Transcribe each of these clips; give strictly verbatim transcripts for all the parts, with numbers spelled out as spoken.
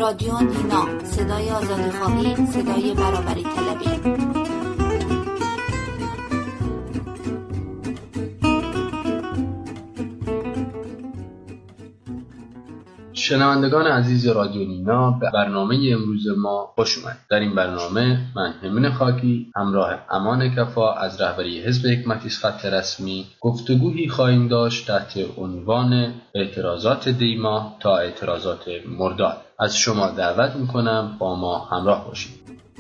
رادیو نینا، صدای آزادیخواهی، صدای برابری طلبی. شنوندگان عزیز رادیو نینا، به برنامه امروز ما خوش اومد. در این برنامه من همین خاکی همراه امان کفا از رهبری حزب حکمتیست خط رسمی گفتگویی خواهیم داشت تحت عنوان اعتراضات دیما تا اعتراضات مرداد. از شما دعوت میکنم با ما همراه باشید.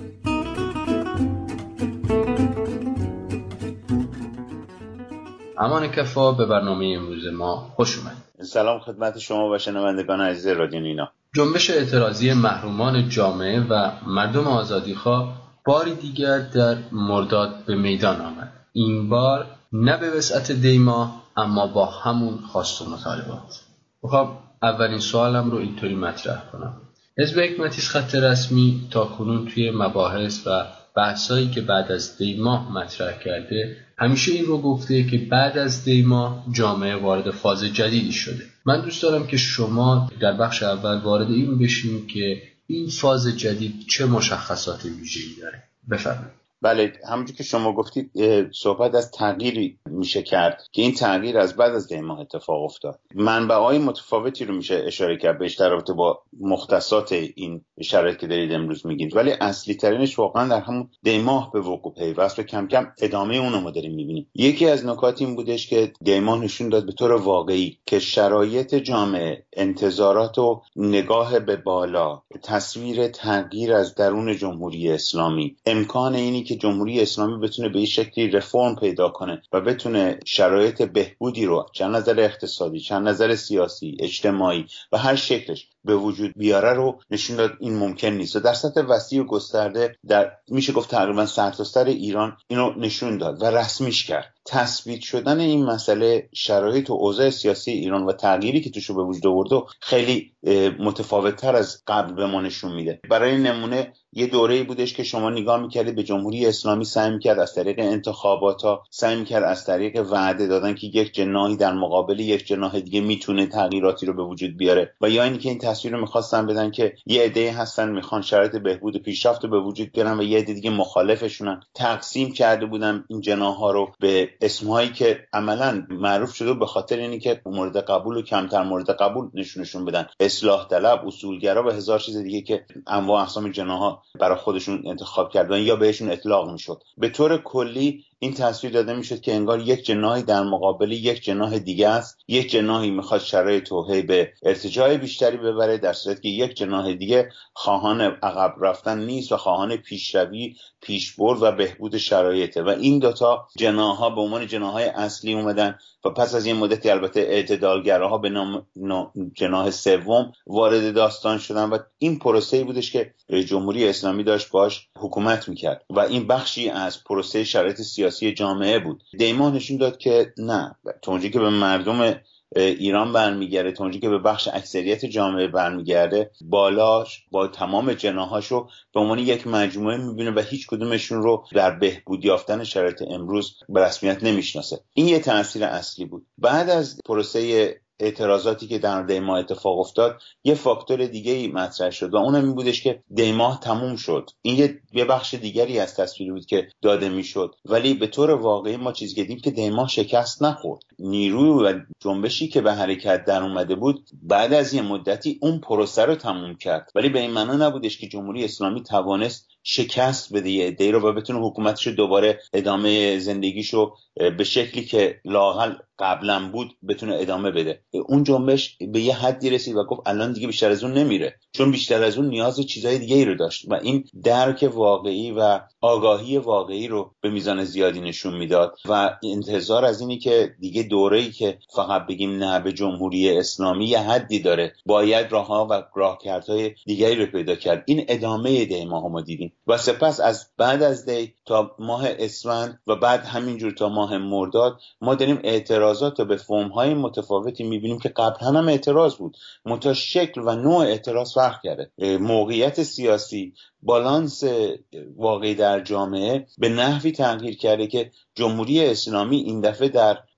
امان کفا، به برنامه امروز ما خوش اومد. سلام خدمت شما و شنوندگان عزیز رادیو نینا. جنبش اعتراضی محرومان جامعه و مردم آزادیخواه باری دیگر در مرداد به میدان آمد. این بار نه به وسعت دیما، اما با همون خواست و مطالبات. بخوام اولین سوالم رو اینطوری مطرح کنم. حزب حکمتیست خط رسمی تا کنون توی مباحث و بحثایی که بعد از دیما مطرح کرده همیشه این رو گفته که بعد از دیما جامعه وارد فاز جدیدی شده. من دوست دارم که شما در بخش اول وارد این بشین که این فاز جدید چه مشخصات ویژه‌ای داره. بفرمایید. بله، همونجور که شما گفتید صحبت از تغییری میشه کرد که این تغییر از بعد از دیما اتفاق افتاد. منبع‌های متفاوتی رو میشه اشاره کرد بهش در رابطه با مختصات این شرایط که دارید امروز میگید، ولی اصلی ترینش واقعا در همون دیما به وقوع پیوست و کم کم ادامه اون رو ما داریم میبینیم. یکی از نکات این بودش که دیما نشون داد به طور واقعی که شرایط جامعه، انتظارات و نگاه به بالا، تصویر تغییر از درون جمهوری اسلامی، امکان اینی که جمهوری اسلامی بتونه به این شکلی رفرم پیدا کنه و بتونه شرایط بهبودی رو چند نظر اقتصادی، چند نظر سیاسی، اجتماعی و هر شکلش به وجود بیاره رو نشون داد این ممکن نیست و در سطح وسیع و گسترده در میشه گفت تقریبا سرتاسر ایران اینو نشون داد و رسمیش کرد. تثبیت شدن این مسئله شرایط و اوضاع سیاسی ایران و تغییری که توش به وجود آورد خیلی متفاوت‌تر از قبل به ما نشون میده. برای نمونه یه دوره‌ای بودش که شما نگاه می‌کردید به جمهوری اسلامی سعی می‌کرد از طریق انتخابات‌ها، سعی می‌کرد از طریق وعده دادن که یک جناحی در مقابل یک جناح دیگه میتونه تغییراتی رو به وجود بیاره و یا اینکه این تصویر رو می‌خواستن بدن که یه عده‌ای هستن می‌خوان شرایط بهبود و پیشرفت رو به وجود بیارن و یه عده دیگه مخالفشونن. تقسیم کرده بودن این جناح‌ها رو به اسمایی که عملاً معروف شده به خاطر اینی که مورد قبول و کمتر مورد قبول نشونشون بدن، اصلاح طلب، اصولگرا و هزار چیز دیگه که انواع اقسام جناح‌ها برای خودشون انتخاب کردن یا بهشون اطلاق میشد. به طور کلی این تصویر داده میشد که انگار یک جناحی در مقابل یک جناح دیگه است، یک جناحی میخواد شرایط توهی به ارتجاع بیشتری ببره، در صورتی که یک جناح دیگه خواهان عقب رفتن نیست و خواهان پیشروی، پیشبرد و بهبود شرایطه و این دوتا جناح‌ها به عنوان جناح‌های اصلی اومدن و پس از این مدتی البته اعتدالگراها به نام جناح سوم وارد داستان شدن و این پروسه‌ای بودش که جمهوری اسلامی داشت باش حکومت میکرد و این بخشی از پروسه شرایط سیاسی جامعه بود. دیما نشون داد که نه، تا اونجایی که به مردم ایران برمیگرده، تا اونجایی که به بخش اکثریت جامعه برمیگرده، بالاش با تمام جناحاشو به عنوان یک مجموعه میبینه و هیچ کدومشون رو در بهبود یافتن شرایط امروز به رسمیت نمیشناسه. این یه تأثیر اصلی بود. بعد از پروسه اعتراضاتی که در دیما اتفاق افتاد یه فاکتور دیگه ای مطرح شد و اونم این بودش که دیما تموم شد. این یه بخش دیگری از تصویری بود که داده میشد، ولی به طور واقعی ما چیزی که دیدیم که دیما شکست نخورد. نیروی و جنبشی که به حرکت در اومده بود بعد از یه مدتی اون پروسه رو تموم کرد، ولی به این معنا نبودش که جمهوری اسلامی توانست شکست بده یه عده‌ای رو و بتونه حکومتش رو دوباره ادامه زندگیشو به شکلی که لااقل قبلا بود بتونه ادامه بده. اون جنبش به یه حدی رسید و گفت الان دیگه بیشتر از اون نمیره، چون بیشتر از اون نیاز چیزای دیگه ای رو داشت و این درک واقعی و آگاهی واقعی رو به میزان زیادی نشون میداد و انتظار از اینی که دیگه دوره‌ای که فقط بگیم نه به جمهوری اسلامی یه حدی داره، باید راهها و راهکردهای دیگری رو پیدا کرد. این ادامه دیما ما دیدیم و سپس از بعد از دی تا ماه اسفند و بعد همینجور تا ماه مرداد ما داریم اعتراضات به فرم‌های متفاوتی می‌بینیم که قبلا هم اعتراض بود، منتها شکل و نوع اعتراض فرق کرده. موقعیت سیاسی، بالانس واقعی در جامعه به نحوی تغییر کرده که جمهوری اسلامی این دفعه در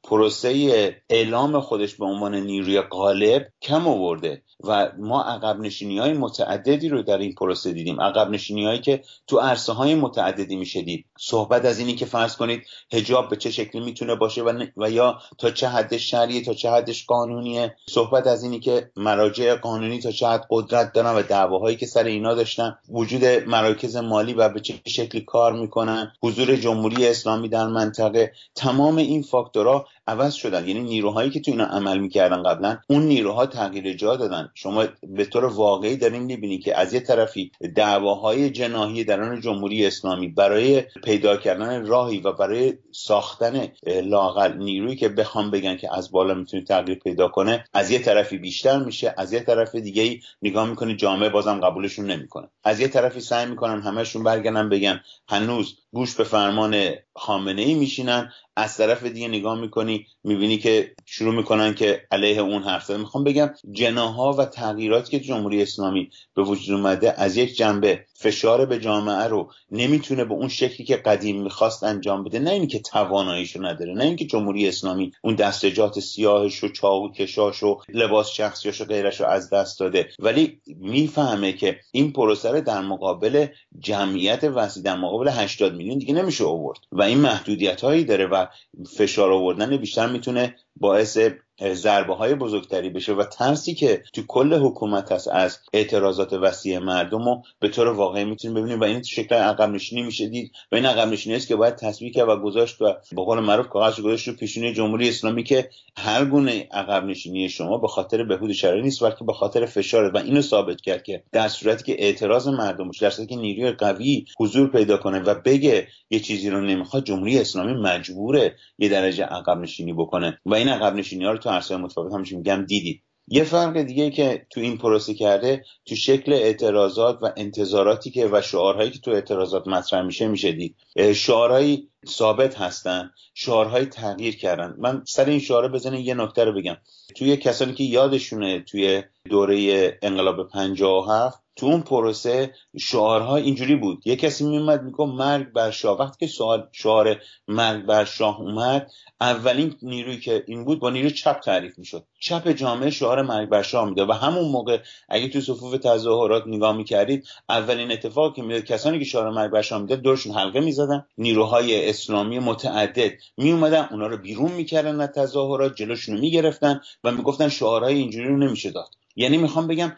پروسه اعلام خودش به عنوان نیروی غالب کم آورده و ما عقب نشینی های متعددی رو در این پروسه دیدیم. عقب نشینی هایی که تو عرصه های متعددی میشه دید. صحبت از اینی که فرض کنید حجاب به چه شکلی میتونه باشه و, و یا تا چه حد شرعیه تا چه حدش قانونیه. صحبت از اینی که مراجع قانونی تا چه حد قدرت دارن و دعواهایی که سر اینا داشتن، وجود مراکز مالی و به چه شکلی کار میکنن، حضور جمهوری اسلامی در منطقه، تمام این فاکتورها عوض شدن. یعنی نیروهایی که تو اینا عمل میکردن قبلا، اون نیروها تغییر جا دادن. شما به طور واقعی دارین میبینید که از یه طرفی دعواهای جناحی درون جمهوری اسلامی برای پیدا کردن راهی و برای ساختن لااقل نیرویی که بخوام بگن که از بالا میتونه تغییر پیدا کنه، از یه طرفی بیشتر میشه، از یه طرف دیگه نگاه میکنه جامعه بازم قبولشون نمیکنه، از یه طرفی سعی میکنن همشون برگردن بگن هنوز گوش به فرمان خامنه‌ای میشینن، از طرف دیگه نگاه میکنی میبینی که شروع میکنن که علیه اون حرف زدن. میخوام بگم جناح‌ها و تغییراتی که جمهوری اسلامی به وجود اومده از یک جنبه فشار به جامعه رو نمیتونه به اون شکلی که قدیم میخواست انجام بده، نه اینکه تواناییشو نداره، نه اینکه جمهوری اسلامی اون دستجات سیاهش و چاقو کشاش و لباس شخصیاش و غیرش رو از دست داده، ولی میفهمه که این پروسه رو در مقابل جمعیت وسیع، در مقابل هشتاد میلیون دیگه نمیشه آورد و این محدودیت‌هایی داره و فشار آوردن بیشتر میتونه باعث ضربه های بزرگتری بشه و ترسی که تو کل حکومت هست از اعتراضات وسیع مردم رو به طور واقعی میتونیم ببینیم و این تو شکل عقب نشینی میشه دید و این عقب نشینی است که باید تصویب کرد و گذاشت و به قول معروف کاغذ گذاشت رو پیشونی جمهوری اسلامی که هر گونه عقب نشینی شما به خاطر بهبود شرعی نیست بلکه به خاطر فشار و اینو ثابت کرد که در صورتی که اعتراض مردم در صورتی که نیروی قوی حضور پیدا کنه و بگه یه چیزی رو نمیخواد، جمهوری اسلامی مجبوره یه درجه عقب نشینی بکنه و این عقب نشینی‌ها رو تو عرصه‌های متفاوت همش میگم دیدید. یه فرق دیگه که تو این پروسه کرده تو شکل اعتراضات و انتظاراتی که و شعارهایی که تو اعتراضات مطرح میشه میشه دید. شعارهایی ثابت هستن، شعارهایی تغییر کردن. من سر این شعارها بزنین یه نکته رو بگم. توی کسانی که یادشونه توی دوره انقلاب پنجاه و هفت تو اون پروسه شعارها اینجوری بود، یه کسی میومد میگه مرگ بر شاه. وقتی که سوال شعار مرگ بر شاه اومد، اولین نیرویی که این بود با نیروی چپ تعریف میشد. چپ جامعه شعار مرگ بر شاه میداد و همون موقع اگه تو صفوف تظاهرات نگاه میکردید، اولین اتفاقی که میاد کسانی که شعار مرگ بر شاه میداد دورشون حلقه میزدن، نیروهای اسلامی متعدد میومدن اونا رو بیرون میکردن از تظاهرات، جلوشون رو میگرفتن و میگفتن شعارهای اینجوری رو نمیشه داد. یعنی میخوام بگم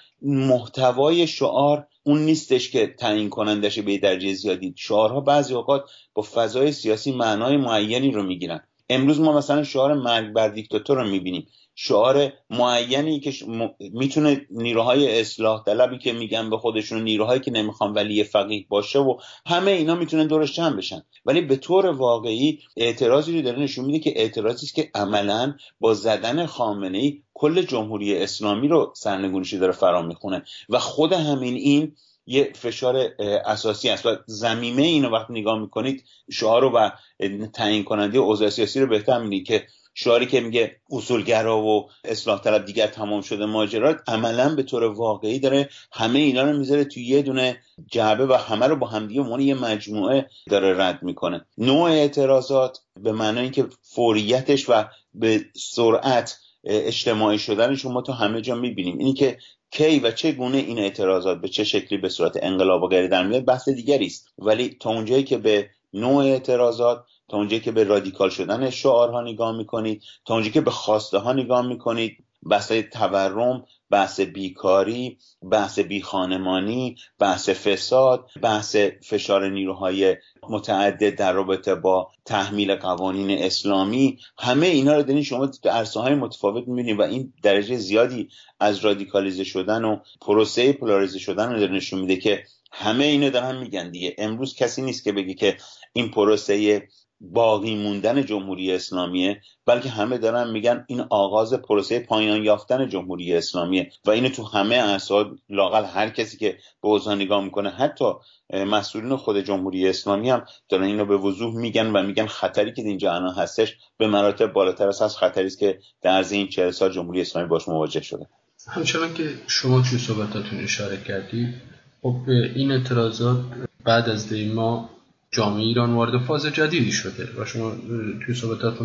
محتوای شعار اون نیستش که تعیین کنندشه به درجه زیادی. شعارها بعضی اوقات با فضای سیاسی معنای معینی رو میگیرن. امروز ما مثلا شعار مرگ بر دیکتاتور رو میبینیم، شعار معینی که م... میتونه نیروهای اصلاح طلبی که میگن به خودشون نیروهایی که نمیخوان ولی فقیه باشه و همه اینا میتونن دورش جمع بشن، ولی به طور واقعی اعتراضی رو داره نشون میده که اعتراضی است که عملاً با زدن خامنه‌ای کل جمهوری اسلامی رو سرنگونیش داره فرا میخونه و خود همین این یه فشار اساسی است و زمینه اینو وقتی نگاه میکنید شعار رو و تعیین کننده اوضاع سیاسی رو بهتر می‌بینید که شعاری که میگه اصولگرا و اصلاح طلب دیگر تمام شده ماجرا، عملاً به طور واقعی داره همه اینا رو میذاره توی یه دونه جعبه و همه رو با همدیگه به عنوان یه مجموعه داره رد میکنه. نوع اعتراضات به معنای اینکه فوریتش و به سرعت اجتماعی شدنش ما تو همه جا میبینیم. اینی که کی و چه گونه این اعتراضات به چه شکلی به صورت انقلاب و غیره در میاد بحث دیگری است، ولی تا اونجایی که به نوع اعتراضات، تا اونجایی که به رادیکال شدن شعارها نگاه میکنید، تا اونجایی که به خواسته ها نگاه میکنید، بحث تورم، بحث بیکاری، بحث بیخانمانی، بحث فساد، بحث فشار نیروهای متعدد در رابطه با تحمیل قوانین اسلامی، همه اینا رو دارین شما در عرصه‌های متفاوت می‌بینید و این درجه زیادی از رادیکالیزه شدن و پروسه پولاریزه شدن رو نشون میده که همه اینا دارن میگن دیگه. امروز کسی نیست که بگه که این پروسه باقی موندن جمهوری اسلامیه، بلکه همه دارن میگن این آغاز پروسه پایان یافتن جمهوری اسلامیه و اینو تو همه احزاب لااقل هر کسی که به اوضاع نگاه میکنه، حتی مسئولین خود جمهوری اسلامی هم دارن اینو به وضوح میگن و میگن خطری که اینجا الان هستش به مراتب بالاتر از خطری است که در عرض این چهل سال جمهوری اسلامی باش مواجه شده. همچنان که شما توی صحبتاتون اشاره کردید، خب این اعتراضات بعد از دیما جامعه ایران وارد فاز جدیدی شده و شما توی صحبتاتون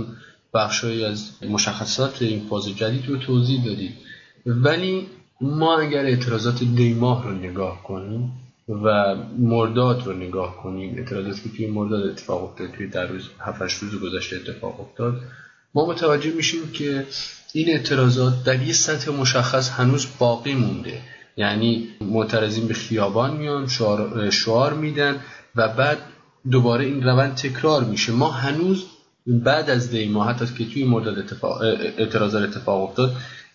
بخشایی از مشخصات این فاز جدید رو توضیح دادید. ولی ما اگر اعتراضات دیماه رو نگاه کنیم و مرداد رو نگاه کنیم، اعتراضاتی که توی مرداد اتفاق افتاد، توی در روز هفت روز گذشته اتفاق افتاد، ما متوجه میشیم که این اعتراضات در یه سطح مشخص هنوز باقی مونده. یعنی معترضین به خیابان میان، شعار, شعار میدن و بعد دوباره این روند تکرار میشه. ما هنوز بعد از دیما، حتی که توی مرداد اتفاق اعتراضات اتفاق افتاد،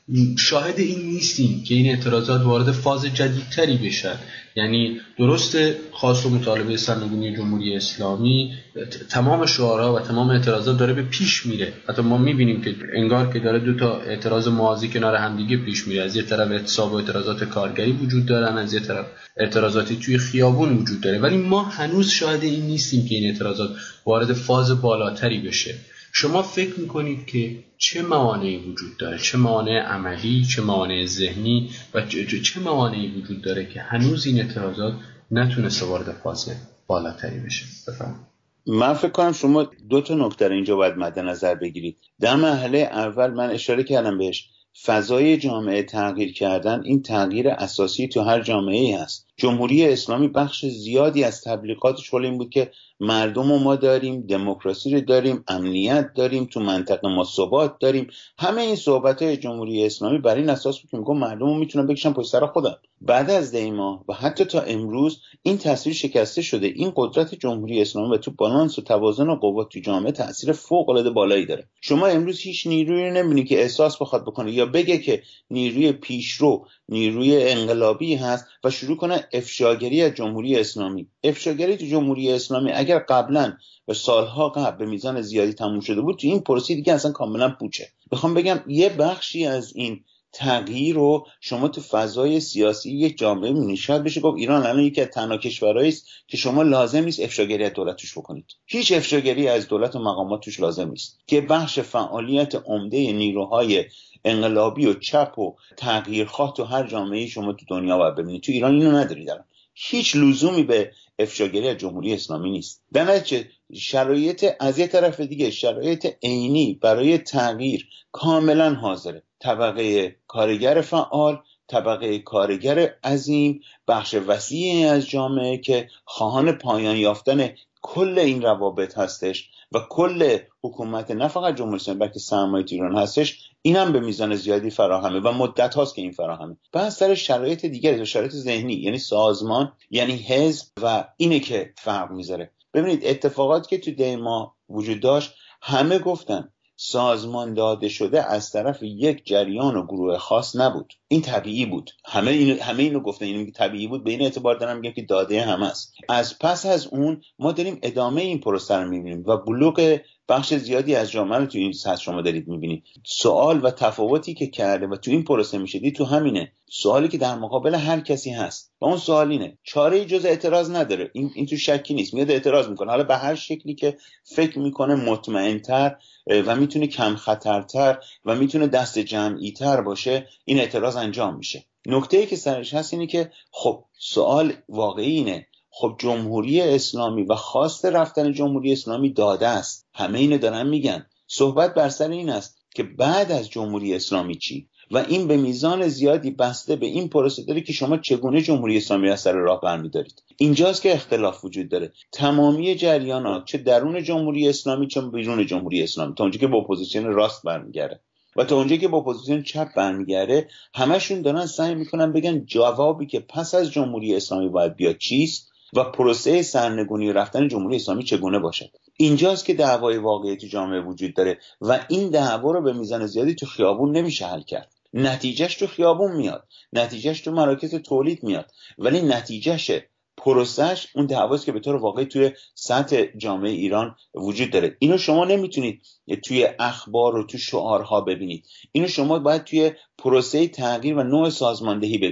شاهد این نیستیم که این اعتراضات وارد فاز جدیدتری بشن. یعنی درسته خواست و مطالبه سرنگونی جمهوری اسلامی، تمام شعارها و تمام اعتراضات داره به پیش میره. حتی ما میبینیم که انگار که داره دو تا اعتراض موازی کنار همدیگه پیش میره. از یه طرف اعتصاب و اعتراضات کارگری وجود دارن، از یه طرف اعتراضاتی توی خیابون وجود داره. ولی ما هنوز شاهد این نیستیم که این اعتراضات وارد فاز بالاتری بشه. شما فکر میکنید که چه موانعی وجود داره، چه موانع عملی، چه موانع ذهنی و چه موانعی وجود داره که هنوز این اعتراضات نتونسته وارد فاز بالاتری بشه؟ بفرمایید. من فکر کنم شما دو تا نکته اینجا باید مد نظر بگیرید. در مرحله اول من اشاره کردم بهش، فضای جامعه تغییر کردن، این تغییر اساسی تو هر جامعه‌ای هست. جمهوری اسلامی بخش زیادی از تبلیغاتش حول این بود که مردم رو ما داریم، دموکراسی رو داریم، امنیت داریم، تو منطقه ما ثبات داریم. همه این صحبت‌های جمهوری اسلامی بر این اساس بود که میگه مردم رو میتونن بکشن پشت سر خودم. بعد از دیما و حتی تا امروز این تصویر شکسته شده. این قدرت جمهوری اسلامی و تو بالانس و توازن و قوت تو جامعه تاثیر فوق‌العاده بالایی داره. شما امروز هیچ نیرویی رو نمی‌بینید که احساس بخواد بکنه یا بگه که نیروی پیشرو، نیروی انقلابی هست و شروع کنه افشاگری از جمهوری اسلامی. افشاگری تو جمهوری اسلامی اگر قبلا و سالها قبل به میزان زیادی تموم شده بود، تو این پروسه دیگه اصلا کاملا پوچه. بخوام بگم یه بخشی از این تغییر رو شما تو فضای سیاسی یک جامعه می‌بینید. شاید بشه گفت ایران الان یکی از تنها کشورهایی است که شما لازم نیست افشاگری از دولت توش بکنید. هیچ افشاگری از دولت و مقامات توش لازم نیست که بخش فعالیت عمده نیروهای انقلابی و چپ و تغییرخواه تو هر جامعه‌ای شما تو دنیا باید ببینید. تو ایران اینو ندارید. الان هیچ لزومی به افشاگری از جمهوری اسلامی نیست. در نتیجه شرایط از یک طرف دیگه، شرایط عینی برای تغییر کاملا حاضره. طبقه کارگر فعال، طبقه کارگر عظیم، بخش وسیعی از جامعه که خواهان پایان یافتن کل این روابط هستش و کل حکومت نه فقط جمهوری اسلامی بلکه سرمایه ایران هستش، این هم به میزان زیادی فراهمه و مدت هاست که این فراهمه. بعد سر شرایط دیگری، شرایط ذهنی، یعنی سازمان، یعنی حزب، و اینه که فرق میذاره. ببینید اتفاقاتی که تو دیما وجود داشت، همه گفتن سازمان داده شده از طرف یک جریان و گروه خاص نبود. این طبیعی بود. همه اینو همه اینو گفتن، این طبیعی بود. به این اعتبار دارم میگم که داده همه است. از پس از اون ما داریم ادامه این پروسه رو میبینیم و بلوغ بخش زیادی از جامعه رو تو این سطح شما دارید میبینید. سوال و تفاوتی که کرده و تو این پروسه میشه تو همینه. سوالی که در مقابل هر کسی هست و اون سوال اینه، چاره جز اعتراض نداره. این این تو شکی نیست، میاد اعتراض میکنه، حالا به هر شکلی که فکر میکنه مطمئن‌تر و میتونه کم خطرتر و میتونه دست جمعی تر باشه، این اعتراض انجام میشه. نکته‌ای که سرش هست اینه که خب سوال واقعی اینه، خب جمهوری اسلامی و خواست رفتن جمهوری اسلامی داده است، همه اینو دارن میگن. صحبت بر سر این است که بعد از جمهوری اسلامی چی؟ و این به میزان زیادی بسته به این پروسه داره که شما چگونه جمهوری اسلامی از سر راه برمی‌دارید. اینجاست که اختلاف وجود داره. تمامی جریانات، چه درون جمهوری اسلامی چه بیرون جمهوری اسلامی، تا اونجایی که با اپوزیسیون راست برمیگره و تا اونجایی که با اپوزیسیون چپ برمیگره، همشون دارن سعی میکنن بگن جوابی که پس از جمهوری اسلامی باید بیاد چیست و پروسه سرنگونی رفتن جمهوری اسلامی چگونه باشد. اینجاست که دعوای واقعی تو جامعه وجود داره و این دعوا رو به میزان زیادی تو خیابون نمیشه حل کرد. نتیجهش تو خیابون میاد، نتیجهش تو مراکز تولید میاد، ولی نتیجهش پروسش اون دعواست که به طور واقعی توی سطح جامعه ایران وجود داره. اینو شما نمیتونید توی اخبار و تو شعارها ببینید. اینو شما باید توی پروسه تغییر و نوع سازماندهی ببینید.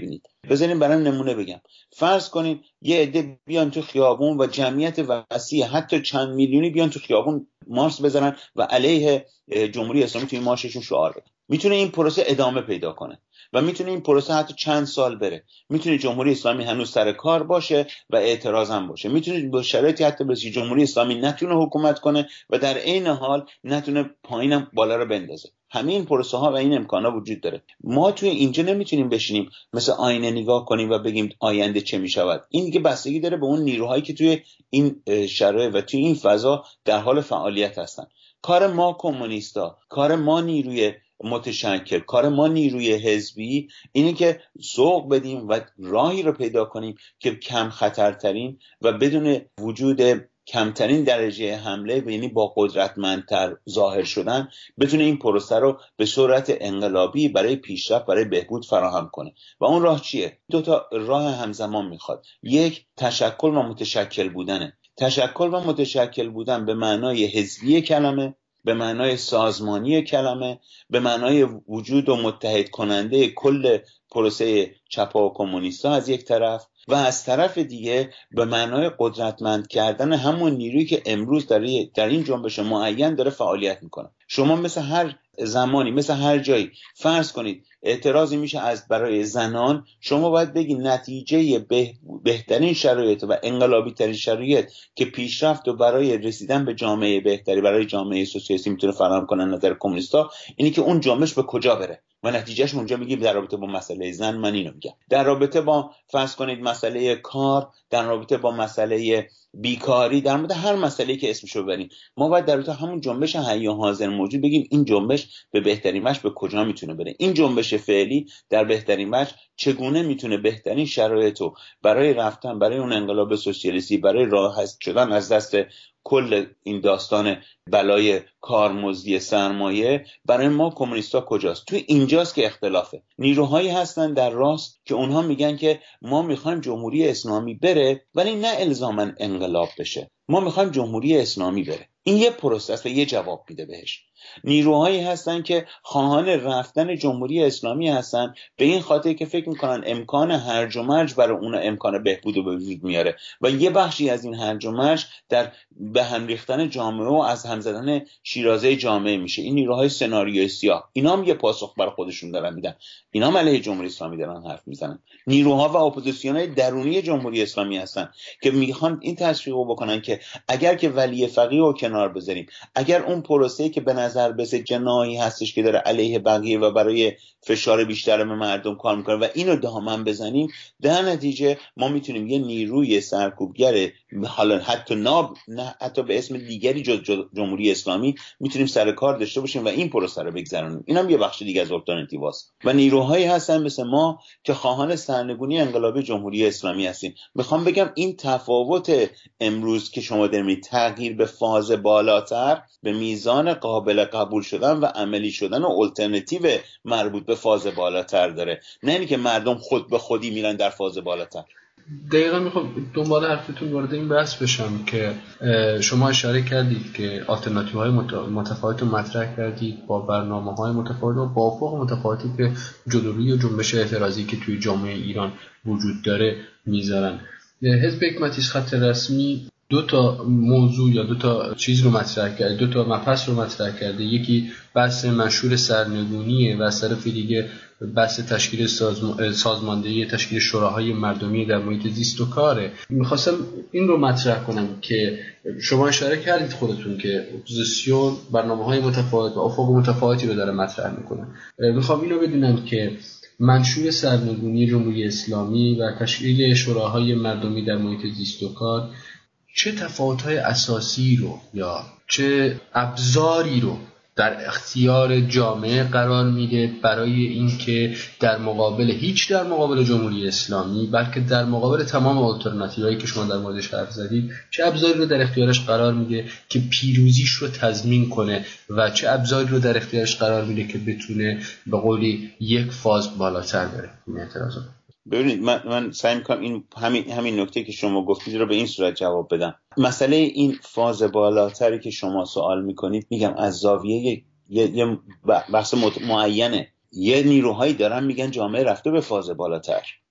بذارین برای نمونه بگم. فرض کنین یه عده بیان تو خیابون و جمعیت وسیع حتی چند میلیونی بیان تو خیابون مارس بزنن و علیه جمهوری اسلامی توی مارششون شعار بدن. میتونه این پروسه ادامه پیدا کنه و میتونه این پروسه حتی چند سال بره. میتونه جمهوری اسلامی هنوز سر کار باشه و اعتراض هم باشه. میتونه با شرایطی حتی بشه جمهوری اسلامی نتونه حکومت کنه و در عین حال نتونه پایینم بالا رو بندازه. همین پروسه ها و این امکانات وجود داره. ما توی اینجا نمیتونیم بشینیم مثل آینه نگاه کنیم و بگیم آینده چه میشود. این دیگه بستگی داره به اون نیروهایی که توی این شرایط و توی این فضا در حال فعالیت هستن. کار ما کمونیستا، کار ما نیروی متشکل، کار ما نیروی حزبی اینه که سوق بدیم و راهی رو پیدا کنیم که کم خطرترین و بدون وجود کمترین درجه حمله، یعنی با قدرتمندتر ظاهر شدن، بتونه این پروسه رو به صورت انقلابی برای پیشرفت، برای بهبود فراهم کنه. و اون راه چیه؟ دو تا راه همزمان میخواد. یک، تشکل و متشکل بودنه. تشکل و متشکل بودن به معنای حزبی کلمه، به معنای سازمانی کلمه، به معنای وجود و متحد کننده کل پروسه چپا و کمونیستا از یک طرف، و از طرف دیگه به معنای قدرتمند کردن همون نیرویی که امروز در در این جنبش معین داره فعالیت میکنه. شما مثل هر زمانی، مثل هر جایی، فرض کنید اعتراضی میشه از برای زنان، شما باید بگی نتیجه به بهترین شرایط و انقلابی ترین شرایط که پیشرفت و برای رسیدن به جامعه بهتری، برای جامعه سوسیالیستی میتونه فراهم کنن نظر کمونیستا، اینی که اون جنبش به کجا بره و نتیجهش اونجا میگیم در رابطه با مسئله زن. من اینو میگم در رابطه با فرض کنید مسئله کار، در رابطه با مسئله بیکاری، در مورد هر مسئله‌ای که اسمشو ببرین، ما باید در رابطه همون جنبش حی و حاضر موجود بگیم این جنبش به بهترین وجه به کجا میتونه بره. این جنبش فعلی در بهترین وجه چگونه میتونه بهترین شرایطو برای رفتن، برای اون انقلاب سوسیالیستی، برای راه شدن از دست کل این داستان بلای کارمزدی سرمایه برای ما کمونیستا کجاست؟ توی اینجاست که اختلافه. نیروهایی هستن در راست که اونها میگن که ما میخوایم جمهوری اسلامی بره ولی نه الزاماً انقلاب بشه، ما میخوایم جمهوری اسلامی بره. این یه پروسه است و یه جواب میده بهش. نیروهایی هستن که خواهان رفتن جمهوری اسلامی هستن به این خاطر که فکر میکنن امکان هرج و مرج برای اون امکان بهبود رو به وجود میاره و یه بخشی از این هرج و مرج در به هم ریختن جامعه و از هم زدن شیرازه جامعه میشه. این نیروهای سناریوی سیاه، اینا هم یه پاسخ برای خودشون دارن میدن، اینا هم علیه جمهوری اسلامی دارن حرف میزنن. نیروها و اپوزیسیونهای درونی جمهوری اسلامی هستن که میخوان این تشویق رو بکنن که اگر که ولی فقیه رو کنار بذاریم، اگر اون پروسه‌ای که به نظر بس جنایی هستش که داره علیه بقیه و برای فشار بیشتر به مردم کار میکنه و اینو دامن بزنیم، در نتیجه ما میتونیم یه نیروی سرکوبگر، حالا حتی ناب نه حتی به اسم دیگری جز جمهوری اسلامی، میتونیم سر کار داشته باشیم و این پروسه رو بگذرونیم. اینم یه بخش دیگه از آلترناتیواست. و نیروهایی هستن مثل ما که خواهان سرنگونی انقلابی جمهوری اسلامی هستیم. میخوام بگم این تفاوت امروز که شما دارید تغییر به فاز بالاتر، به میزان قابل قبول شدن و عملی شدن و آلترناتیو مربوط به فاز بالاتر داره، نه اینی که مردم خود به خودی میرن در فاز بالاتر. دقیقا میخوام دنبال حرفتون وارد این بحث بشم که شما اشاره کردید که آلترناتیوهای متفاوت رو مطرح کردید با برنامه‌های متفاوت و با افق متفاوتی که جلوی و جنبش اعتراضی که توی جامعه ایران وجود داره میذارن. حزب حکمتی خط رسمی دو تا موضوع یا دو تا چیز رو مطرح کرده، دو تا مبحث رو مطرح کرده. یکی بحث مشهور سرنگونیه و از طرف دیگه بحث تشکیل سازم... سازماندهی تشکیل شوراهای مردمی در محیط زیست و کاره. میخواستم این رو مطرح کنم که شما اشاره کردید خودتون که اپوزیسیون برنامه‌های متفاوت و افق متفاوتی رو داره مطرح میکنه. میخوام اینو بدونم که منشور سرنگونی جمهوری اسلامی و تشکیل شوراهای مردمی در محیط زیست و کار چه تفاوت‌های اساسی رو یا چه ابزاری رو در اختیار جامعه قرار میده برای اینکه در مقابل هیچ در مقابل جمهوری اسلامی بلکه در مقابل تمام آلترناتیوهایی که شما در موردش حرف زدید، چه ابزاری رو در اختیارش قرار میده که پیروزیش رو تضمین کنه و چه ابزاری رو در اختیارش قرار میده که بتونه به قولی یک فاز بالاتر بره این اعتراضات. ببینید من من سعی می‌کنم این همین همین نکته که شما گفتید رو به این صورت جواب بدم. مسئله این فاز بالاتری که شما سوال می‌کنید، میگم از زاویه یه, یه بحث معینه. یه نیروهایی دارن میگن جامعه رفته به فاز بالاتر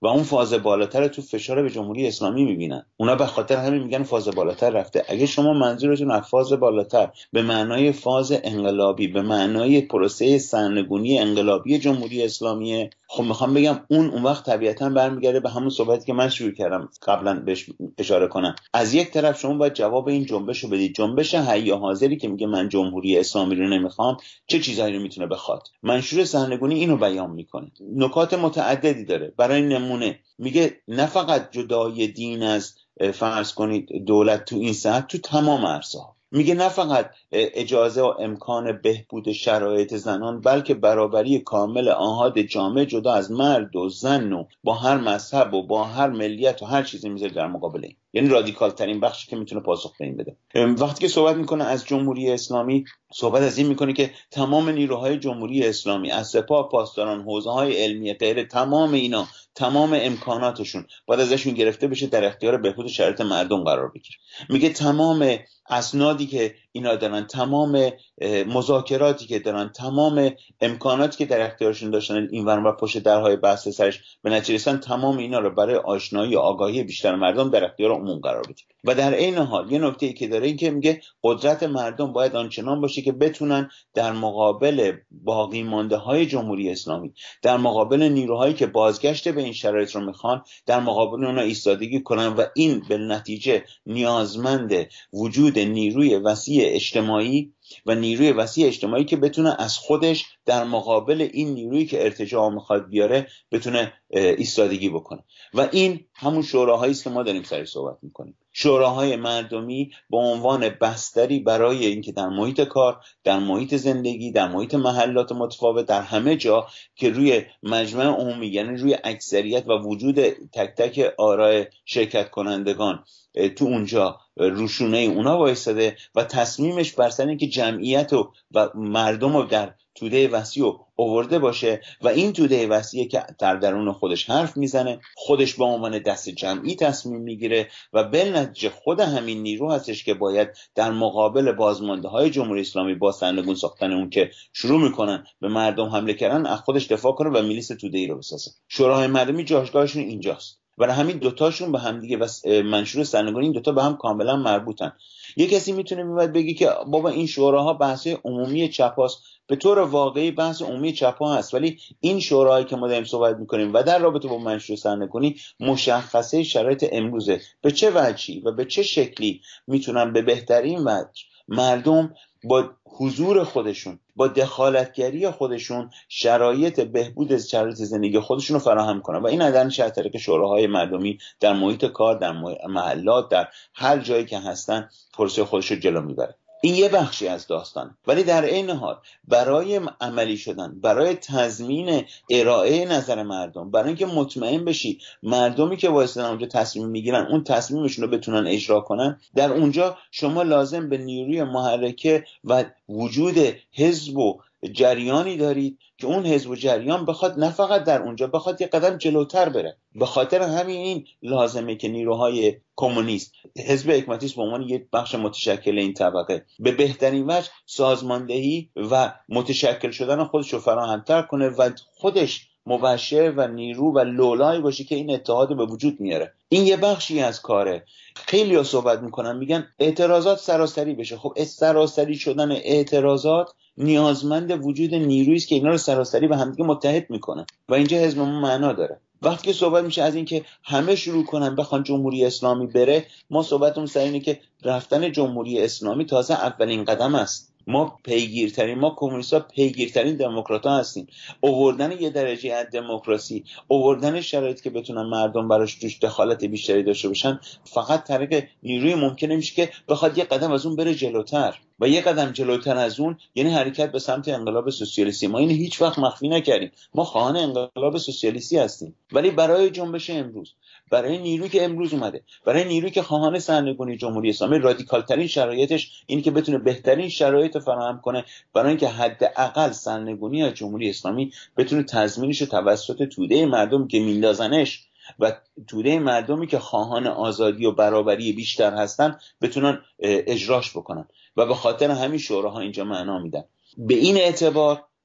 و اون فاز بالاتر تو فشار به جمهوری اسلامی میبینن. اونا به خاطر همین میگن فاز بالاتر رفته. اگه شما منظورتون از فاز بالاتر به معنای فاز انقلابی، به معنای پروسه سرنگونی انقلابی جمهوری اسلامی، خب میخوام بگم اون اون وقت طبیعتاً برمیگرده به همون صحبتی که من شروع کردم قبلا بهش اشاره کنم. از یک طرف شما باید جواب این جنبش رو بدید. جنبش حی حاضری که میگه من جمهوری اسلامی رو نمیخوام، چه چیزایی رو میتونه بخواد؟ منشور سرنگونی اینو بیان میکنه. نکات متعددی داره. برای نمونه میگه نه فقط جدای دین از فرض کنید دولت تو این سطح، تو تمام عرصه‌ها. میگه نه فقط اجازه و امکان بهبود شرایط زنان، بلکه برابری کامل آحاد جامعه جدا از مرد و زن و با هر مذهب و با هر ملیت و هر چیزی میذاره در مقابل این. یعنی رادیکال ترین بخشی که میتونه پاسخ به این بده. وقتی که صحبت میکنه از جمهوری اسلامی، صحبت از این میکنه که تمام نیروهای جمهوری اسلامی، از سپاه، پاسداران، حوزه‌های علمی غیره، تمام اینا، تمام امکاناتشون باید ازشون گرفته بشه، در اختیار بهبود شرایط مردم قرار بگیره. میگه تمام اسنادی که اینا دارن، تمام مذاکراتی که دارن، تمام امکاناتی که در اختیارشون داشتن این ور و پشت درهای بسته سرش به نتیجه رسیدن، تمام اینا رو برای آشنایی و آگاهی بیشتر مردم در اختیار عموم قرار بده. و در عین حال یه نکته‌ای که داره این که میگه قدرت مردم باید آنچنان باشه که بتونن در مقابل باقی مانده های جمهوری اسلامی، در مقابل نیروهایی که بازگشت به این شرایط رو میخوان، در مقابل اونها ایستادگی کنن و این به نتیجه نیازمند وجود نیروی وسیع اجتماعی و نیروی وسیع اجتماعی که بتونه از خودش در مقابل این نیرویی که ارتجاع میخواد بیاره بتونه ایستادگی بکنه. و این همون شوراهایی است که ما داریم سرش صحبت میکنیم. شوراهای مردمی به عنوان بستری برای اینکه در محیط کار، در محیط زندگی، در محیط محلات متفاوت، در همه جا که روی مجمع عمومی، یعنی روی اکثریت و وجود تک تک آراء شرکت کنندگان تو اونجا روشونه اونا وایساده و تصمیمش بر سر اینکه جمعیت و, و مردم رو در توده وسیع آورده باشه و این توده وسیع که در درون خودش حرف میزنه، خودش به عنوان دست جمعی تصمیم میگیره و بالنتیجه خود همین نیرو هستش که باید در مقابل بازمانده های جمهوری اسلامی با سرنگون ساختن اون که شروع میکنن به مردم حمله کردن از خودش دفاع کنه و میلیس توده‌ای رو بسازه. شوراهای مردمی جایگاهشون اینجاست. برای همین دوتاشون به هم دیگه منشور سرنگونی این دوتا به هم کاملا مربوطن. یه کسی میتونه میاد بگی که بابا این شوراها بحث عمومی چپاست. به طور واقعی بحث عمومی چپا هست، ولی این شورایی که ما داریم صحبت میکنیم و در رابطه با منشور سرنگونی مشخصه شرایط امروزه، به چه وجهی و به چه شکلی میتونن به بهترین وجه مردم با حضور خودشون، با دخالتگری خودشون شرایط بهبود شرایط زندگی خودشون رو فراهم کنن و این در نتیجه که شوراهای مردمی در محیط کار، در محلات، در هر جایی که هستن پروسه خودش رو جلو میبره. این یه بخشی از داستان، ولی در عین حال برای عملی شدن، برای تضمین ارائه نظر مردم، برای اینکه مطمئن بشی مردمی که واسه اونجا تصمیم میگیرن اون تصمیمشون رو بتونن اجرا کنن، در اونجا شما لازم به نیروی محرکه و وجود حزب و جریانی دارید که اون حزب و جریان بخواد نه فقط در اونجا، بخواد یه قدم جلوتر بره. به خاطر همین این لازمه که نیروهای کمونیست، حزب حکمتیست به عنوان یک بخش متشکل این طبقه به بهترین وجه سازماندهی و متشکل شدن خودش رو فراهم‌تر کنه و خودش مبشر و نیرو و لولایی باشه که این اتحاد به وجود میاره. این یه بخشی از کاره. خیلی ها صحبت میکنن میگن اعتراضات سراسری بشه. خب سراسری شدن اعتراضات نیازمند وجود نیرویی است که اینا رو سراسری به همدیگه متحد میکنه و اینجا حزب ما معنا داره. وقتی که صحبت میشه از این که همه شروع کنن بخوان جمهوری اسلامی بره، ما صحبتمون سر اینه که رفتن جمهوری اسلامی تازه اولین قدم است. ما پیگیرترین، ما کمونیست‌ها پیگیرترین دموکرات‌ها هستیم. آوردن یه درجه از دموکراسی، آوردن شرایطی که بتونن مردم براش توش دخالت بیشتری داشته باشن، فقط طریق نیروی ممکنه میشه که بخواد یه قدم از اون بره جلوتر و یه قدم جلوتر از اون یعنی حرکت به سمت انقلاب سوسیالیستی. ما اینو هیچ وقت مخفی نکردیم، ما خواهان انقلاب سوسیالیستی هستیم، ولی برای جنبش امروز، برای نیرویی که امروز اومده، برای نیرویی که خواهان سرنگونی جمهوری اسلامی، رادیکال ترین شرایطش اینه که بتونه بهترین شرایط فراهم کنه برای اینکه حداقل سرنگونی از جمهوری اسلامی بتونه تضمینش توسط توده مردم که میندازنش و توده مردمی که خواهان آزادی و برابری بیشتر هستن بتونن اجراش بکنن و به خاطر همین شوراها اینجا معنا میدن. به این اعتبار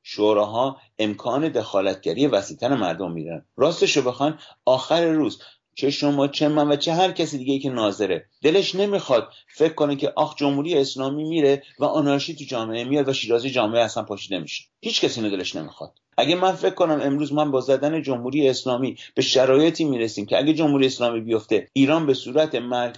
شوراها امکان دخالتگری وسیع‌تر مردم میدن. راستشو بخوان آخر روز چه شما چه من و چه هر کسی دیگه که ناظره دلش نمیخواد فکر کنه که آخ جمهوری اسلامی میره و آنارشی تو جامعه میاد و شیرازی جامعه اصلا پاشیده میشه. هیچ کسی اینو دلش نمیخواد. اگه من فکر کنم امروز من با زدن جمهوری اسلامی به شرایطی میرسیم که اگه جمهوری اسلامی بیفته ایران به صورت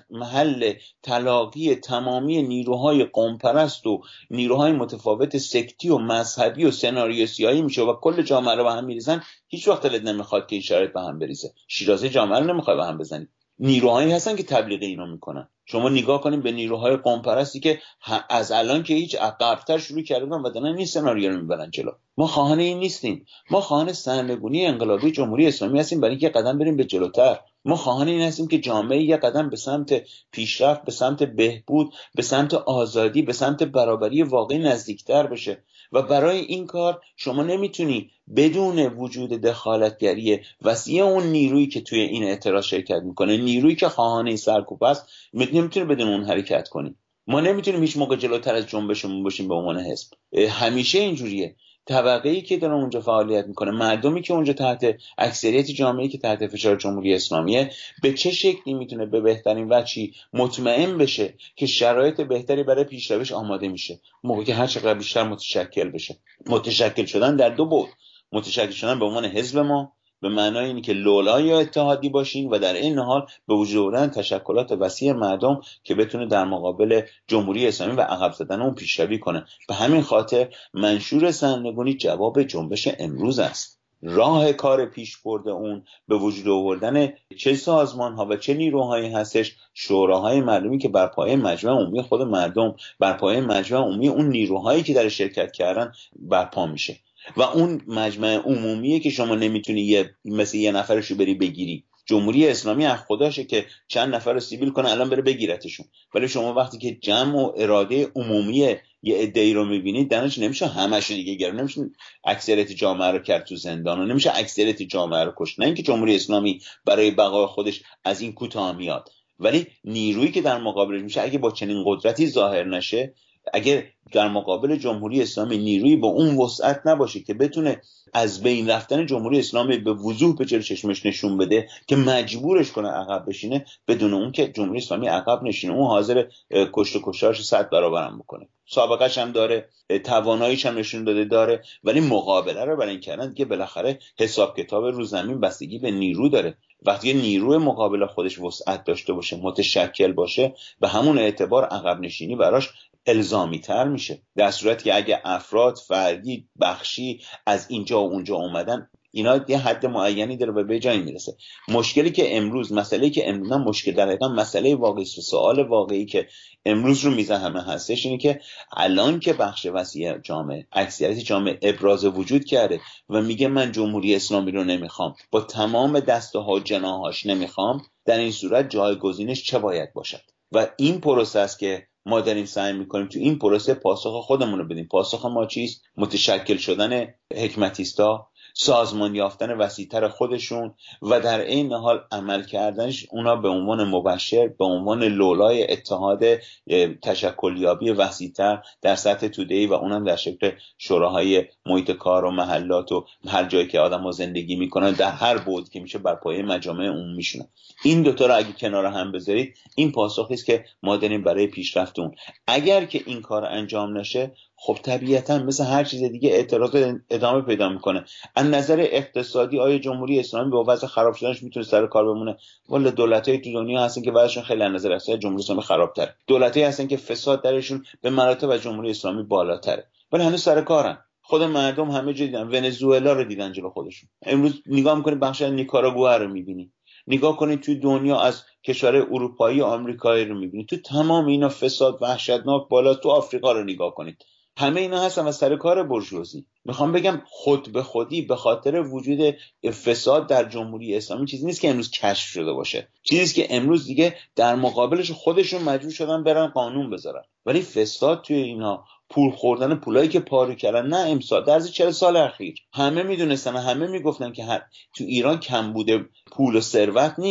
محل تلاقی تمامی نیروهای قومپرست و نیروهای متفاوت سکتی و مذهبی و سناریو سیاهی میشه و کل جامعه رو به هم میریزن، هیچ وقت دلت نمیخواد که این شرایط به هم بریزه. شیرازه جامعه رو نمیخواد به هم بزنی. نیروهایی هستن که تبلیغ اینو میکنن. شما نگاه کنید به نیروهای قومپرستی که از الان که هیچ عقب‌تر شروع کردن و دارن این سناریو رو میبرن جلو. ما خواهان این نیستیم. ما خواهان سرنگونی انقلابی جمهوری اسلامی هستیم برای اینکه قدم بریم به جلوتر. ما خواهان این هستیم که جامعه یک قدم به سمت پیشرفت، به سمت بهبود، به سمت آزادی، به سمت برابری واقعی نزدیکتر بشه. و برای این کار شما نمیتونی بدون وجود دخالتگری وسیع اون نیرویی که توی این اعتراض شرکت میکنه، نیرویی که خواهان این سرکوب است، نمیتونی بدون اون حرکت کنی. ما نمیتونیم هیچ موقع جلوتر از جنبشمون باشیم به عنوان حزب. همیشه اینجوریه. طبقه‌ای که داره اونجا فعالیت میکنه، مردمی که اونجا تحت اکثریت جامعه‌ای که تحت فشار جمهوری اسلامیه، به چه شکلی میتونه به بهترین وجهی مطمئن بشه که شرایط بهتری برای پیشرویش آماده میشه، موقعی که هر چقدر بیشتر متشکل بشه. متشکل شدن در دو بعد، متشکل شدن به عنوان حزب ما به معنای اینه که لولای یا اتحادی باشین و در این حال به وجود آوردن تشکلات وسیع مردم که بتونه در مقابل جمهوری اسلامی و عقب زدن اون پیشروی کنه. به همین خاطر منشور سرنگونی جواب جنبش امروز است. راه کار پیش برده اون به وجود آوردن چه سازمان ها و چه نیروهایی هستش، شوراهای مردمی که بر پایه مجمع عمومی خود مردم، بر پایه مجمع عمومی اون نیروهایی که در شرکت کردن برپا میشه. و اون مجمع عمومیه که شما نمیتونی یه مثل یه نفرشو بری بگیری. جمهوری اسلامی از خداشه که چند نفر رو سیبیل کنه الان بره بگیرتشون، ولی شما وقتی که جمع و اراده عمومی یه عده‌ای رو میبینید درنش نمیشه همه‌شو دیگه گرفت، نمیشه اکثریت جامعه رو کرد تو زندان و نمیشه اکثریت جامعه رو کشت. نه اینکه جمهوری اسلامی برای بقای خودش از این کوتاه میاد، ولی نیرویی که در مقابلش میشه اگه با چنین قدرتی ظاهر نشه، اگر در مقابل جمهوری اسلامی نیرویی با اون وسعت نباشه که بتونه از بین رفتن جمهوری اسلامی به وضوح به جلوی چشمش نشون بده که مجبورش کنه عقب بشینه، بدون اون که جمهوری اسلامی عقب نشینه، اون حاضر کشت و کشتارش صد برابرم بکنه. سابقه‌اش هم داره، تواناییش هم نشون داده داره، ولی مقابله رو برای این کردن که بالاخره حساب کتاب رو زمین بستگی به نیرو داره. وقتی نیروی مقابل خودش وسعت داشته باشه، متشکل باشه، به همون اعتبار عقب نشینی براش الزامی تر میشه. در صورتی که اگه افراد فردی بخشی از اینجا و اونجا اومدن، اینا یه حد معینی داره و به جایی میرسه. مشکلی که امروز مسئله که امروز مشکل در حقیقت مسئله واقعی است، سوال واقعی که امروز رو میزه همه هستش اینه که الان که بخش وسیع جامعه، اکثریت جامعه ابراز وجود کرده و میگه من جمهوری اسلامی رو نمیخوام، با تمام دسته ها و جناحاش نمیخوام، در این صورت جایگزینش چه باید باشد؟ و این پروسه است که ما داریم سعی میکنیم تو این پروسه پاسخ خودمون رو بدیم. پاسخ ما چیست؟ متشکل شدن حکمتیستا، سازمان یافتن وسیع‌تر خودشون و در این حال عمل کردنش اونا به عنوان مبشر، به عنوان لولای اتحاد تشکلیابی وسیع‌تر در سطح توده‌ای و اونم در شکل شوراهای محیط کار و محلات و هر جایی که آدم‌ها زندگی میکنن در هر بعد که میشه بر پایه مجامع عمومیشون. این دوتا رو اگه کنار هم بذارید، این پاسخی است که ما داریم برای پیشرفت اون. اگر که این کار انجام نشه، خب طبیعتا مثل هر چیز دیگه اعتراض ادامه پیدا میکنه. از نظر اقتصادی آیا جمهوری اسلامی با وضع خراب شدنش میتونه سر کار بمونه؟ والا دولت‌های تو دنیا هستن که وضعشون خیلی از نظر اقتصادی جمهوری اسلامی خراب‌تره. دولت‌هایی هستن که فساد درشون به مراتب از جمهوری اسلامی بالاتره، ولی هنوز سر کارن. خود مردم همه جا دیدن، ونزوئلا رو دیدن جلو خودشون. امروز نگاه می‌کنید بخش از نیکاراگوئه رو می‌بینید. نگاه کنید توی دنیا از کشورهای اروپایی و آمریکایی رو می‌بینید. تو تمام اینا فساد وحشتناک بالا. تو آفریقا رو نگاه کنید. همه اینا هستن از سر کار بورژوازی. میخوام بگم خود به خودی به خاطر وجود فساد در جمهوری اسلامی چیزی نیست که امروز کشف شده باشه، چیزی که امروز دیگه در مقابلش خودشون مجبور شدن برن قانون بذارن. ولی فساد توی اینا، پول خوردن، پولایی که پاره کردن، نه امسال، در از چهل سال اخیر همه میدونستن، همه میگفتن که هر تو ایران کم بوده پول و ثروت نیست،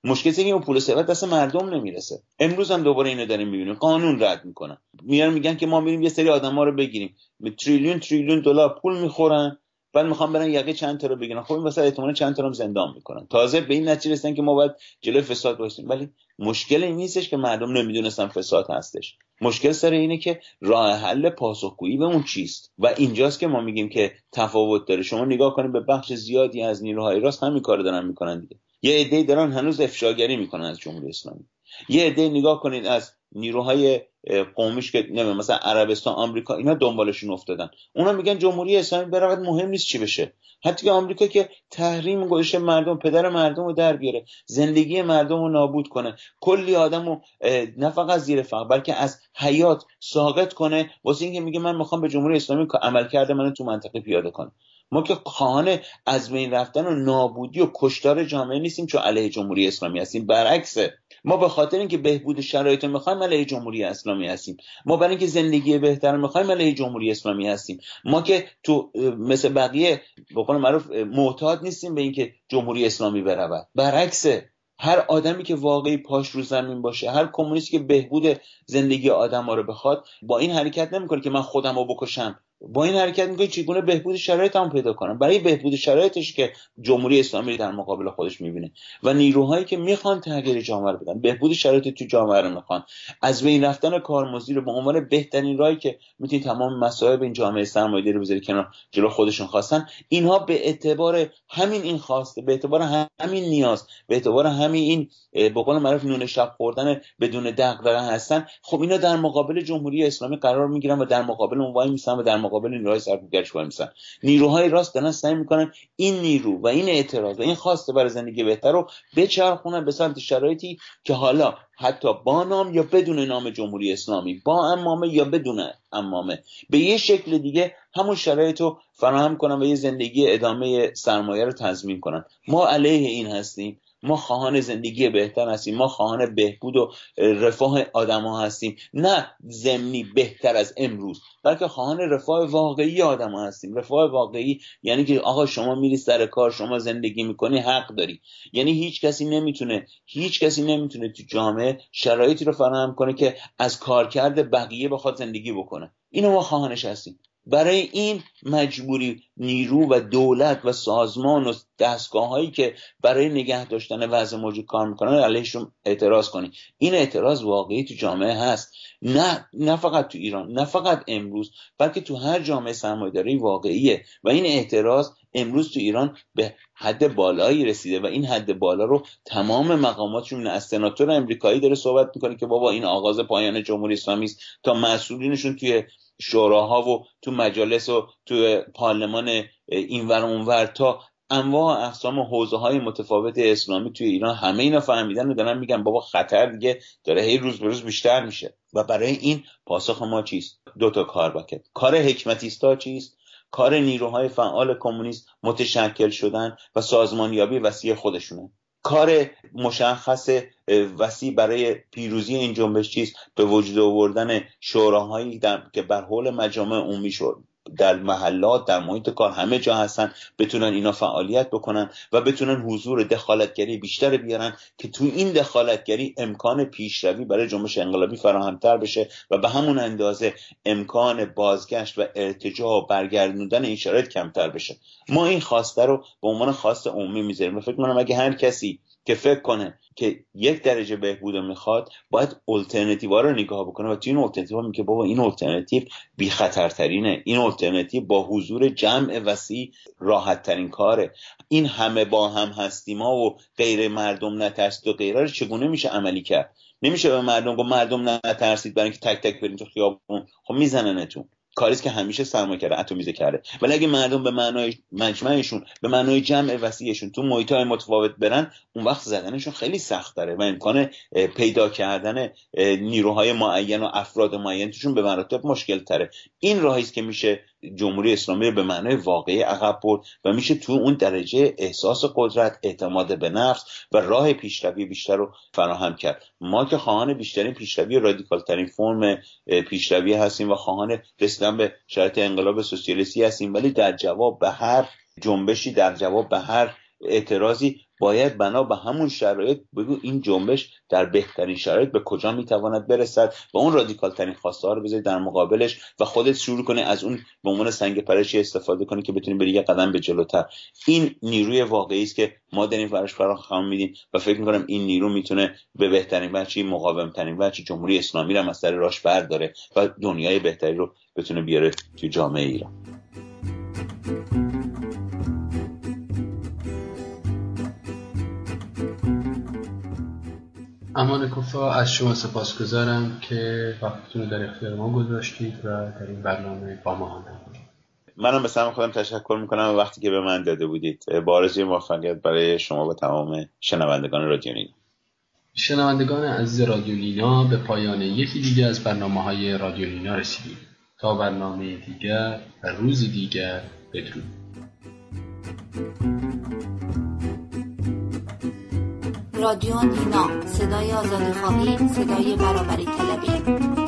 مشکل اینه که اون پول ثروت دست مردم نمیرسه. امروز هم دوباره اینو داریم میبینیم، قانون رد میکنن، میان میگن که ما میریم یه سری آدما رو بگیریم، تریلیون تریلیون دلار پول میخورن، بعد میخوام برن یقه چند تا رو بگیرن. خب این واسه احتمالاً چند تا رو زندان میکنن. تازه به این نتیجه رسیدن که ما باید جلوی فساد بایستیم. ولی مشکل این نیستش که مردم نمیدونستن فساد هستش. مشکل سر اینه که راه حل پاسخگویی به اون چیست. و اینجاست که ما میگیم که تفاوت داره. شما نگاه کنید به بخش زیادی از نیروهای راست همین کارو دارن میکنن دیگه. یه عده‌ای دارن هنوز افشاگری میکنن از جمهوری اسلامی. یه عده نگاه کنید از نیروهای قومیش که نمیدونم مثلا عربستان، آمریکا، اینا دنبالشون افتادن. اونا میگن جمهوری اسلامی برای مهم نیست چی بشه. حتی که آمریکا که تحریم گذاشته مردم، پدر مردم رو در بیاره، زندگی مردم رو نابود کنه، کلی آدم رو نه فقط زیر فقر بلکه از حیات ساقط کنه، واسه اینکه میگه من میخوام به جمهوری اسلامی عمل کرده منو تو منطقه پیاده کنم. ما که خواهان از بین رفتن و نابودی و کشتار جامعه نیستیم چون علیه جمهوری اسلامی هستیم. برعکسه، ما به خاطر اینکه بهبود شرایط میخوایم علیه جمهوری اسلامی هستیم. ما برای اینکه زندگی بهتر میخوایم علیه جمهوری اسلامی هستیم. ما که تو مثل بقیه به قول معروف معتاد نیستیم به اینکه جمهوری اسلامی برود. برعکسه، هر آدمی که واقعی پاش رو زمین باشه، هر کمونیستی که بهبود زندگی آدم‌ها رو بخواد، با این حرکت نمیکنه که من خودم رو بکشم. با این حرکت میگه چگونه بهبود شرایطم پیدا کنم. برای بهبود شرایطش که جمهوری اسلامی در مقابل خودش میبینه و نیروهایی که میخوان تغییر جامعه رو بدن، بهبود شرایط تو جامعه رو میخوان، از بین رفتن کارمزدی رو به عنوان بهترین راهی که میتونی تمام مسائل این جامعه سرمایه‌داری رو بذاری کنار، جلو خودشون خواستن. اینها به اعتبار همین این خواسته، به اعتبار همین نیاز، به اعتبار همین این به قول معروف نون شب خوردن بدون دغدغه هستن. خب اینا در مقابل جمهوری اسلامی قرار میگیرن و در مقابل اون وای میسن و در مقابل نیروهای سرکوبگرش وای میسن. نیروهای راست دارن سعی میکنن این نیرو و این اعتراض و این خواسته برای زندگی بهتر رو بچرخونن به سمت شرایطی که حالا حتی با نام یا بدون نام جمهوری اسلامی، با عمامه یا بدون عمامه، به یه شکل دیگه همون شرایط رو فراهم کنن و یه زندگی ادامه سرمایه رو تضمین کنن. ما علیه این هستیم. ما خواهان زندگی بهتر هستیم. ما خواهان بهبود و رفاه آدم‌ها هستیم، نه ضمنی بهتر از امروز، بلکه خواهان رفاه واقعی آدم‌ها هستیم. رفاه واقعی یعنی که آقا شما میری سر کار، شما زندگی میکنی، حق داری. یعنی هیچ کسی نمیتونه هیچ کسی نمیتونه تو جامعه شرایطی رو فراهم کنه که از کارکرد بقیه بخواد زندگی بکنه. اینو ما خواهانش هستیم. برای این مجبوری نیرو و دولت و سازمان و دستگاه هایی که برای نگه داشتن وضع موجود کار میکنن علیهشون اعتراض کنی. این اعتراض واقعی تو جامعه هست، نه نه فقط تو ایران، نه فقط امروز، بلکه تو هر جامعه سرمایه‌داری واقعیه. و این اعتراض امروز تو ایران به حد بالایی رسیده و این حد بالا رو تمام مقاماتشون، از سناتور امریکایی داره صحبت میکنه که بابا این آغاز پایان جمهوری اسلامی است، تا مسئولینشون توی شوراها و تو مجالس و تو پارلمان اینور اونور، تا انواع اقسام و حوزه‌های متفاوت اسلامی توی ایران، همه اینا فهمیدن و دارن میگن بابا خطر دیگه داره هی روز به روز بیشتر میشه. و برای این پاسخ ما چیست؟ دو تا کار باید. کار حکمتیستا چیست؟ کار نیروهای فعال کمونیست متشکل شدن و سازمانیابی وسیع خودشونه. کار مشخص وسیع برای پیروزی این جنبش چیست؟ به وجود آوردن شوراهایی که بر حول مجامع عمومی شد، در محلات، در محیط کار، همه جا هستن، بتونن اینا فعالیت بکنن و بتونن حضور دخالتگری بیشتر بیارن که تو این دخالتگری امکان پیشروی برای جنبش انقلابی فراهم‌تر بشه و به همون اندازه امکان بازگشت و ارتجاع و برگردوندن این شرایط کمتر بشه. ما این خواسته رو به عنوان خواسته عمومی میذاریم و فکر می‌کنم اگه هر کسی که فکر کنه که یک درجه بهبود میخواد، باید الटरनेटिव رو نگاه بکنه و تو این الटरनेटिव میگه بابا این الटरनेटिव بی خطرترینه، این الटरनेटिव با حضور جمع وسیع راحت ترین کاره. این همه با هم هستیم ها و غیر مردم نترسید و غیره رو چگونه میشه عملی کرد؟ نمیشه به مردم گفت مردم نترسید برای اینکه تک تک برین تو خیابون، خب میزننتون. کاریست که همیشه سرمایه کرده، اتمیزه کرده. ولی اگه مردم به معنای مجمعشون، به معنای جمع وسیعشون تو محیط‌های متفاوت برن، اون وقت زدنشون خیلی سخت داره و امکان پیدا کردن نیروهای معین و افراد معین توشون به مراتب مشکل تره. این راهی است که میشه جمهوری اسلامی رو به معنای واقعی عقب برد و میشه تو اون درجه احساس قدرت، اعتماد به نفس و راه پیشروی بیشتر رو فراهم کرد. ما که خواهان بیشترین پیشروی، رادیکال ترین فرم پیشروی هستیم و خواهان رسیدن به شرایط انقلاب سوسیالیستی هستیم، ولی در جواب به هر جنبشی، در جواب به هر اعتراضی باید بنا به همون شرایط بگو این جنبش در بهترین شرایط به کجا میتواند برسد و اون رادیکال ترین خواسته ها رو بذاری در مقابلش و خودت شروع کنی از اون به عنوان سنگ پرشی استفاده کنی که بتونی بری یه قدم به جلوتر. این نیروی واقعی است که ما داریم براش فراخوان میدیم و فکر میکنم این نیرو میتونه به بهترین وجه، مقاوم ترین وجه جمهوری اسلامی رو از سر راهش برداره و دنیای بهتری رو بتونه بیاره توی جامعه ایران. امان کفا، از شما سپاسگزارم که وقتتون رو در اختیار ما گذاشتید و در این برنامه با ما همراه بودید. منم به سهم خودم تشکر میکنم وقتی که به من داده بودید. با آرزوی موفقیت برای شما و تمام شنوندگان رادیو نینا. شنوندگان عزیز رادیو نینا، به پایان یکی دیگه از برنامه‌های رادیو نینا رسیدیم. تا برنامه دیگر و روزی دیگر، بدرود. رادیو نینا، صدای آزادی‌خواهی، صدای برابری طلبی.